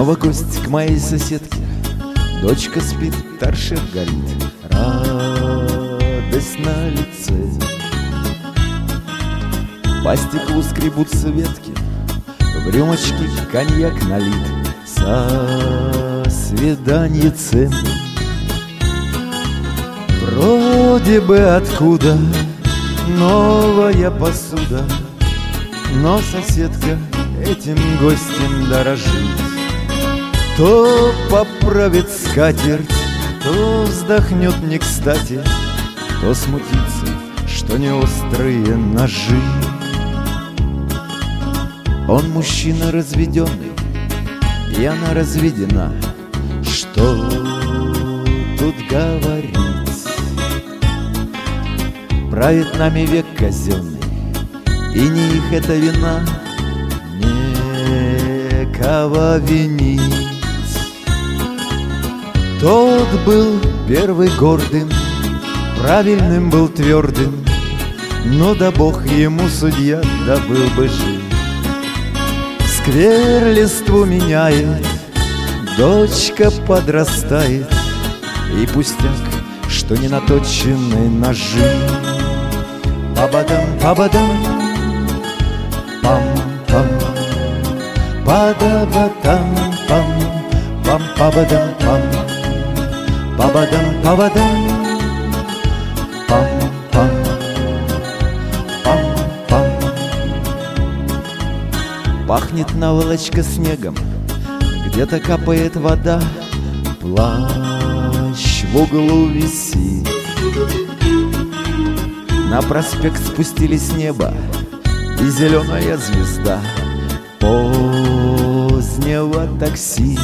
Снова гость к моей соседке. Дочка спит, торшер горит, радость на лице. По стеклу скребутся ветки, в рюмочке коньяк налит. Со свиданьицем. Вроде бы откуда новая посуда, но соседка этим гостем дорожит. То поправит скатерть, то вздохнет не кстати, то смутится, что не острые ножи. Он мужчина разведенный, и она разведена. Что тут говорить? Правит нами век казенный, и не их это вина, некого винить. Тот был первый гордым, правильным был твердым, но да Бог ему судья, да был бы жив. Сквер листву меняет, дочка подрастает, и пустяк, что не наточенные ножи. Па-ба-дам, па-ба-дам, пам-пам, па-да-ба-дам, пам, пам-па-ба-дам, пам, па-ба-дам, па-ба-дам, пам-пам, пам-пам. Пахнет наволочка снегом, где-то капает вода, плащ в углу висит. На проспект спустились с неба и зеленая звезда позднего такси.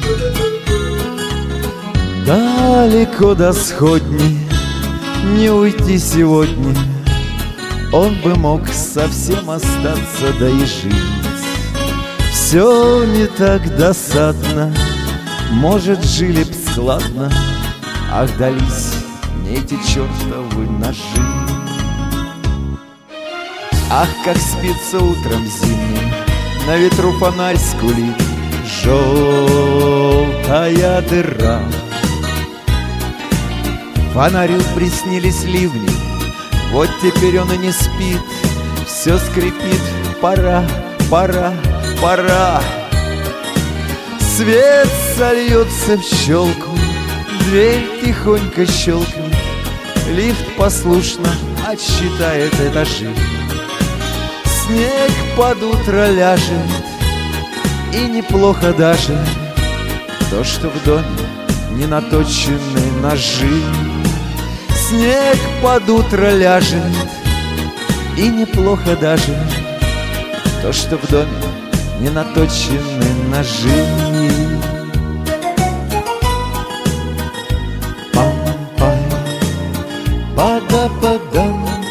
Далеко до сходни не уйти сегодня, он бы мог совсем остаться, да и жить. Все не так досадно, может, жили б складно, ах, дались мне эти чертовы ножи. Ах, как спится утром зимним, на ветру фонарь скулит, желтая дыра. Фонарю приснились ливни, вот теперь он и не спит, все скрипит, пора, пора, пора. Свет сольется в щелку, дверь тихонько щелкнет, лифт послушно отсчитает этажи. Снег под утро ляжет, и неплохо даже то, что в доме не наточены ножи. Снег под утро ляжет, и неплохо даже то, что в доме не наточены ножи. Пам-пам, па-да-па-дам,